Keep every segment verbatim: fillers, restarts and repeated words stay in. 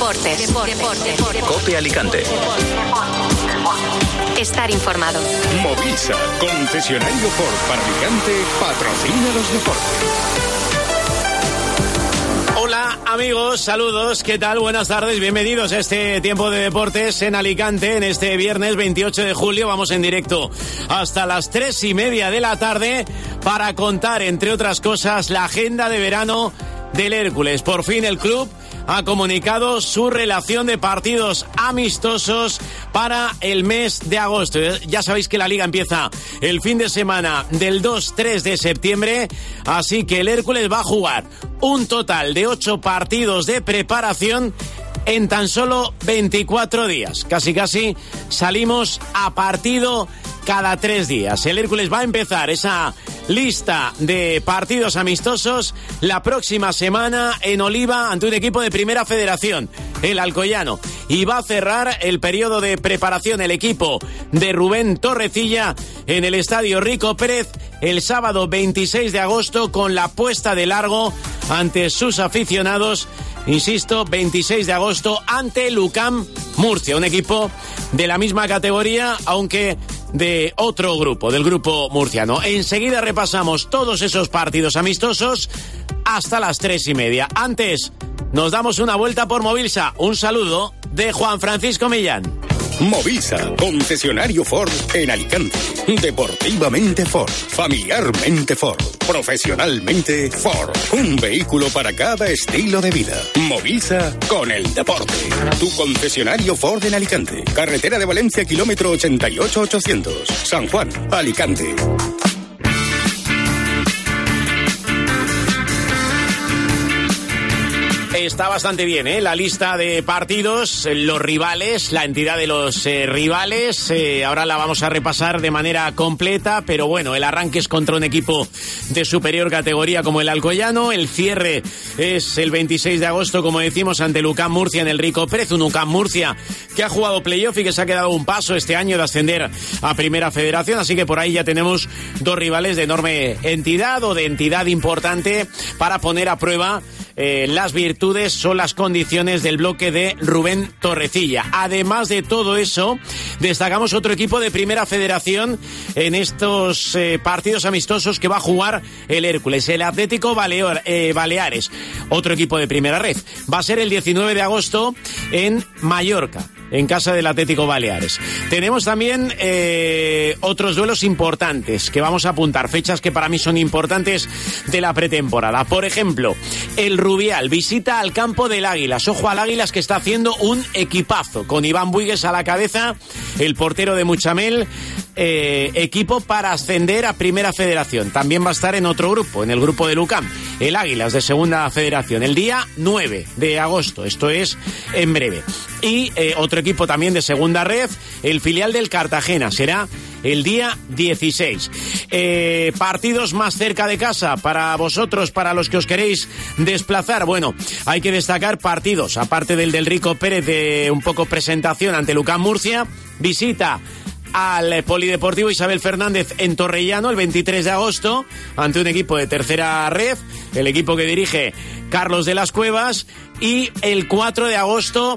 Deportes. Deportes. Deportes. COPE Alicante. Estar informado. Movisa, concesionario Ford para Alicante, patrocina los deportes. Hola amigos, saludos, ¿qué tal? Buenas tardes, bienvenidos a este tiempo de deportes en Alicante. En este viernes veintiocho de julio vamos en directo hasta las tres y media de la tarde para contar, entre otras cosas, la agenda de verano del Hércules. Por fin el club ha comunicado su relación de partidos amistosos para el mes de agosto. Ya sabéis que la liga empieza el fin de semana del dos tres de septiembre, así que el Hércules va a jugar un total de ocho partidos de preparación en tan solo veinticuatro días. Casi casi salimos a partido cada tres días. El Hércules va a empezar esa lista de partidos amistosos la próxima semana en Oliva ante un equipo de Primera Federación, el Alcoyano, y va a cerrar el periodo de preparación el equipo de Rubén Torrecilla en el Estadio Rico Pérez el sábado veintiséis de agosto con la puesta de largo ante sus aficionados. Insisto, veintiséis de agosto ante Lucam Murcia, un equipo de la misma categoría, aunque de otro grupo, del grupo murciano. Enseguida repasamos todos esos partidos amistosos hasta las tres y media. Antes, nos damos una vuelta por Movilsa. Un saludo de Juan Francisco Millán. Movisa, concesionario Ford en Alicante. Deportivamente Ford, familiarmente Ford, profesionalmente Ford. Un vehículo para cada estilo de vida. Movisa con el deporte. Tu concesionario Ford en Alicante. Carretera de Valencia, kilómetro ochenta y ocho ochocientos. San Juan, Alicante. Está bastante bien, ¿eh? La lista de partidos, los rivales, la entidad de los eh, rivales. Eh, ahora la vamos a repasar de manera completa, pero bueno, el arranque es contra un equipo de superior categoría como el Alcoyano. El cierre es el veintiséis de agosto, como decimos, ante el UCAM Murcia en el Rico Pérez. Un UCAM Murcia que ha jugado playoff y que se ha quedado un paso este año de ascender a Primera Federación. Así que por ahí ya tenemos dos rivales de enorme entidad o de entidad importante para poner a prueba Eh, las virtudes o las condiciones del bloque de Rubén Torrecilla. Además de todo eso, destacamos otro equipo de Primera Federación en estos eh, partidos amistosos que va a jugar el Hércules, el Atlético Balear, eh, Baleares, otro equipo de Primera Red. Va a ser el diecinueve de agosto en Mallorca, en casa del Atlético Baleares. Tenemos también eh, otros duelos importantes que vamos a apuntar, fechas que para mí son importantes de la pretemporada. Por ejemplo, el Rubial visita al campo del Águilas. Ojo al Águilas, que está haciendo un equipazo, con Iván Buigues a la cabeza, el portero de Muchamel, eh, equipo para ascender a Primera Federación. También va a estar en otro grupo, en el grupo de Lucam, el Águilas de Segunda Federación, el día nueve de agosto, esto es en breve. Y eh, otro equipo también de Segunda Red, el filial del Cartagena, será el día dieciséis. Eh, partidos más cerca de casa para vosotros, para los que os queréis desplazar. Bueno, hay que destacar partidos, aparte del del Rico Pérez, de un poco presentación ante Lucam Murcia, visita al Polideportivo Isabel Fernández en Torrellano el veintitrés de agosto ante un equipo de Tercera Red, el equipo que dirige Carlos de las Cuevas, y el cuatro de agosto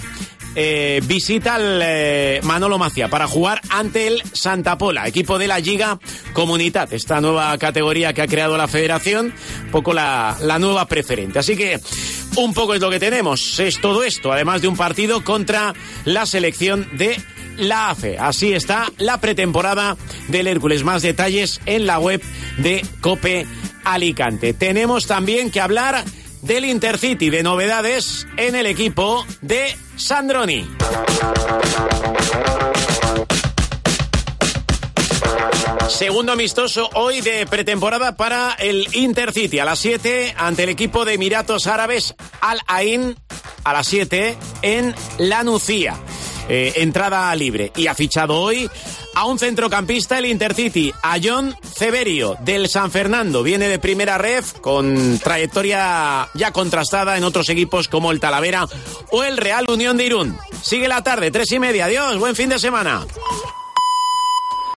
Eh, visita al eh, Manolo Macia para jugar ante el Santa Pola, equipo de la Lliga Comunitat, esta nueva categoría que ha creado la federación, un poco la, la nueva preferente. Así que un poco es lo que tenemos, es todo esto, además de un partido contra la selección de la A F E. Así está la pretemporada del Hércules. Más detalles en la web de COPE Alicante. Tenemos también que hablar del Intercity, de novedades en el equipo de Sandroni. Segundo amistoso hoy de pretemporada para el Intercity, a las siete ante el equipo de Emiratos Árabes Al Ain, a las siete en La Nucía. Eh, entrada libre. Y ha fichado hoy a un centrocampista el Intercity, a John Ceberio del San Fernando. Viene de Primera Ref con trayectoria ya contrastada en otros equipos como el Talavera o el Real Unión de Irún. Sigue la tarde, tres y media. Adiós, buen fin de semana.